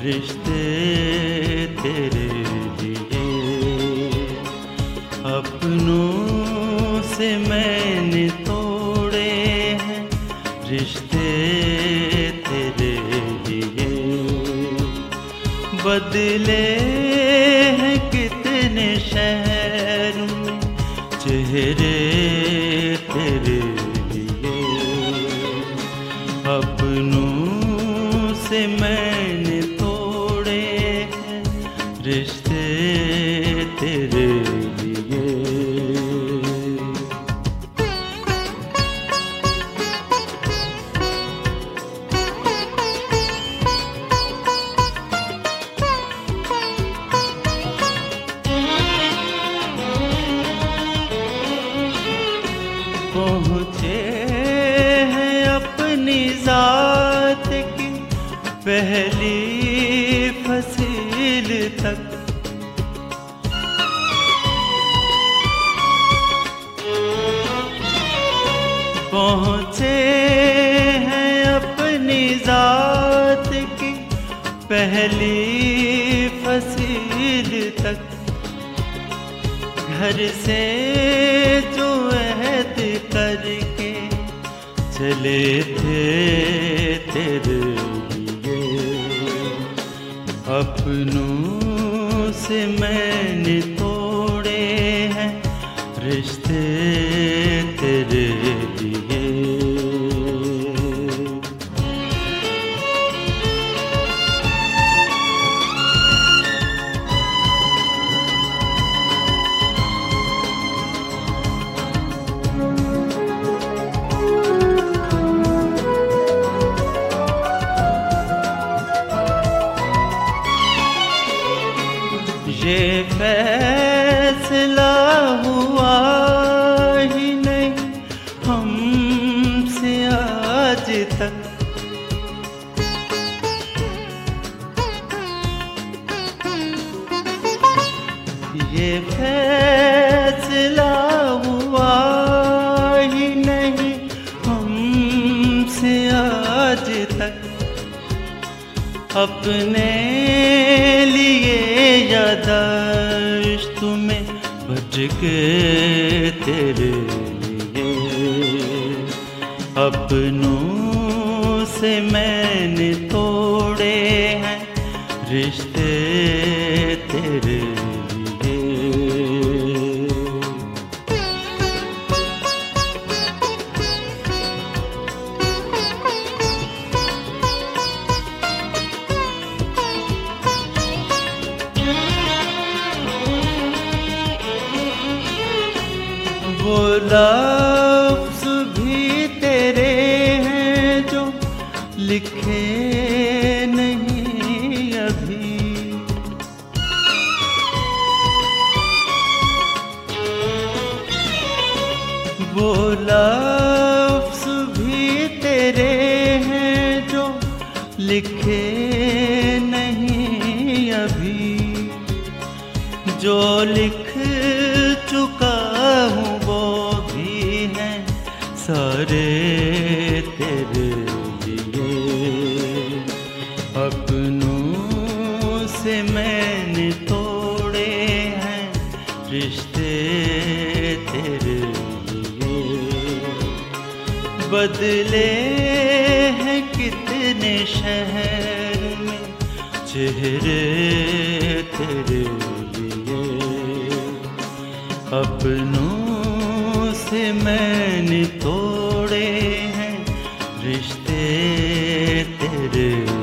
रिश्ते तेरे लिए अपनों से मैंने तोड़े हैं, रिश्ते तेरे लिए बदले हैं कितने शहर में चेहरे तेरे लिए। अपनों से मैंने तोड़े हैं, रिश्ते तेरे लिए। पहुँचे हैं अपनी ज़ात की पहली फसील तक, पहुँचे हैं अपनी ज़ात की पहली फसील तक। घर से जो अहद करके चले थे तेरे लिए, अपनों से मैंने तोड़े हैं, रिश्ते तेरे लिए। ये फैसला हुआ ही नहीं हमसे आज तक, ये फैसला हुआ ही नहीं हमसे आज तक। अपने लिए याददाश्त तुम्हें बच के तेरे लिए, अपनों से मैंने तोड़े हैं, रिश्ते तेरे लिए। वो लफ्ज़ भी तेरे हैं जो लिखे नहीं अभी, वो लफ्ज़ भी तेरे हैं जो लिखे नहीं अभी। जो लिख चुका हूँ वो भी हैं सारे तेरे लिए, अपनों से मैंने तोड़े हैं, रिश्ते तेरे लिए बदले हैं कितने शहर में चेहरे तेरे लिए। अपनों से मैंने तोड़े हैं, रिश्ते तेरे